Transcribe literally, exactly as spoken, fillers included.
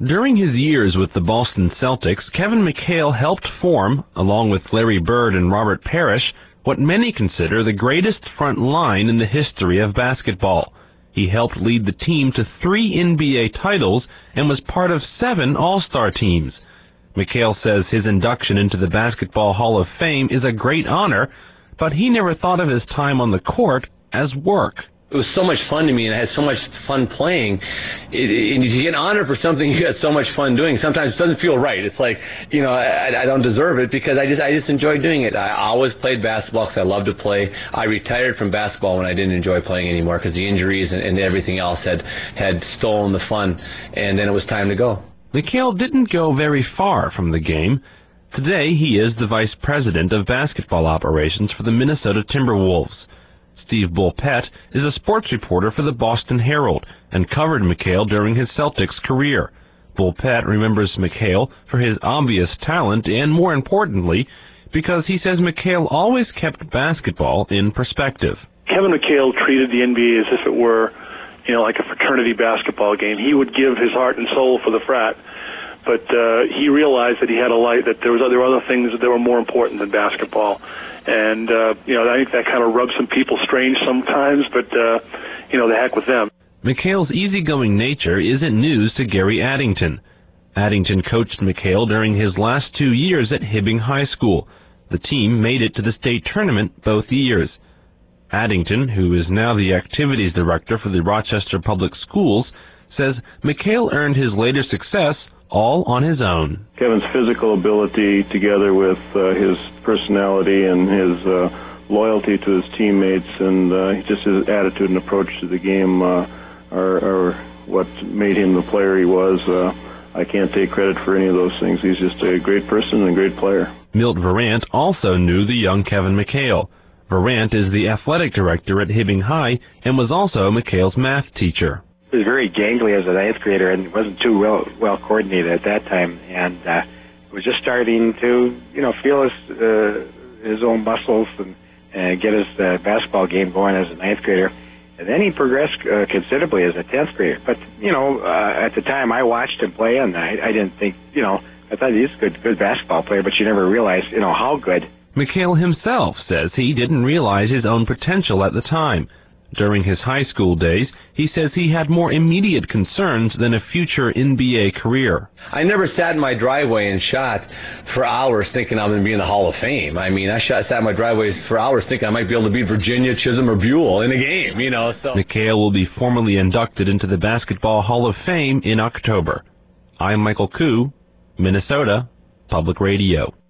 During his years with the Boston Celtics, Kevin McHale helped form, along with Larry Bird and Robert Parrish, what many consider the greatest front line in the history of basketball. He helped lead the team to three N B A titles and was part of seven All-Star teams. McHale says his induction into the Basketball Hall of Fame is a great honor, but he never thought of his time on the court as work. It was so much fun to me, and I had so much fun playing. It, it, and you get honored for something you had so much fun doing. Sometimes it doesn't feel right. It's like, you know, I, I don't deserve it because I just I just enjoy doing it. I always played basketball because I love to play. I retired from basketball when I didn't enjoy playing anymore because the injuries and, and everything else had, had stolen the fun, and then it was time to go. McHale didn't go very far from the game. Today, he is the vice president of basketball operations for the Minnesota Timberwolves. Steve Bulpett is a sports reporter for the Boston Herald and covered McHale during his Celtics career. Bulpett remembers McHale for his obvious talent and, more importantly, because he says McHale always kept basketball in perspective. Kevin McHale treated the N B A as if it were, you know, like a fraternity basketball game. He would give his heart and soul for the frat, but uh, he realized that he had a light, that there was there were other things that were more important than basketball. And, uh, you know, I think that kind of rubs some people strange sometimes, but, uh, you know, the heck with them. McHale's easygoing nature isn't news to Gary Addington. Addington coached McHale during his last two years at Hibbing High School. The team made it to the state tournament both years. Addington, who is now the activities director for the Rochester Public Schools, says McHale earned his later success all on his own. Kevin's physical ability, together with uh, his personality and his uh, loyalty to his teammates, and uh, just his attitude and approach to the game uh, are, are what made him the player he was. Uh, I can't take credit for any of those things. He's just a great person and a great player. Milt Varant also knew the young Kevin McHale. Varant is the athletic director at Hibbing High and was also McHale's math teacher. He was very gangly as a ninth grader and wasn't too well well coordinated at that time, and uh, was just starting to, you know, feel his uh, his own muscles and, and get his uh, basketball game going as a ninth grader. And then he progressed uh, considerably as a tenth grader. But you know, uh, at the time I watched him play, and I, I didn't think, you know, I thought he's a good good basketball player, but you never realized, you know, how good. McHale himself says he didn't realize his own potential at the time. During his high school days, he says he had more immediate concerns than a future N B A career. I never sat in my driveway and shot for hours thinking I'm going to be in the Hall of Fame. I mean, I shot, sat in my driveway for hours thinking I might be able to beat Virginia, Chisholm, or Buell in a game, you know. So McHale will be formally inducted into the Basketball Hall of Fame in October. I'm Michael Koo, Minnesota Public Radio.